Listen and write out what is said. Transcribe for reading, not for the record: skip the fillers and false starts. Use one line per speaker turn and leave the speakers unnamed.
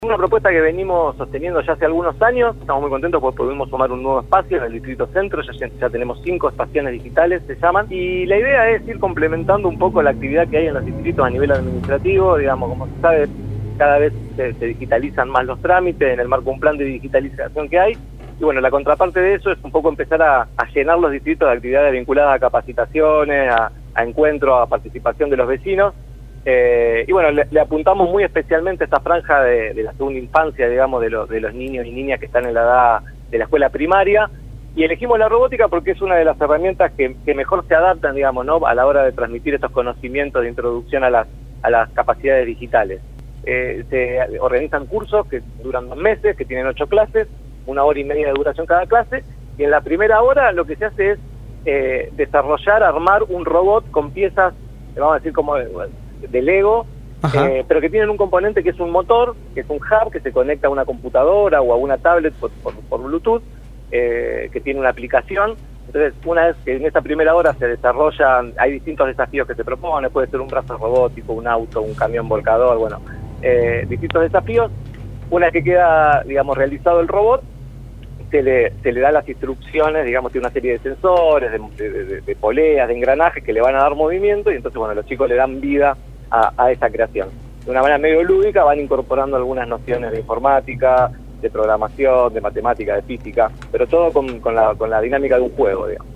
Una propuesta que venimos sosteniendo ya hace algunos años. Estamos muy contentos porque pudimos sumar un nuevo espacio en el Distrito Centro. Ya tenemos 5 estaciones digitales, se llaman, y la idea es ir complementando un poco la actividad que hay en los distritos a nivel administrativo. Digamos, como se sabe, cada vez se digitalizan más los trámites en el marco de un plan de digitalización que hay. Y bueno, la contraparte de eso es un poco empezar a llenar los distritos de actividades vinculadas a capacitaciones, a encuentros, a participación de los vecinos. Y bueno, le apuntamos muy especialmente a esta franja de la segunda infancia, digamos, de los niños y niñas que están en la edad de la escuela primaria, y elegimos la robótica porque es una de las herramientas que mejor se adaptan, digamos, ¿no?, a la hora de transmitir estos conocimientos de introducción a las capacidades digitales. Se organizan cursos que duran 2 meses, que tienen 8 clases, 1 hora y media de duración cada clase, y en la primera hora lo que se hace es desarrollar, armar un robot con piezas, vamos a decir, como de Lego, pero que tienen un componente que es un motor, que es un hub que se conecta a una computadora o a una tablet por Bluetooth, que tiene una aplicación. Entonces, una vez que en esa primera hora se desarrollan, hay distintos desafíos que se proponen, puede ser un brazo robótico, un auto, un camión volcador, bueno, distintos desafíos. Una vez que queda, digamos, realizado el robot, se le da las instrucciones, digamos, tiene una serie de sensores, de poleas, de engranajes que le van a dar movimiento, y entonces, bueno, los chicos le dan vida a esa creación. De una manera medio lúdica van incorporando algunas nociones de informática, de programación, de matemática, de física, pero todo con la dinámica de un juego, digamos.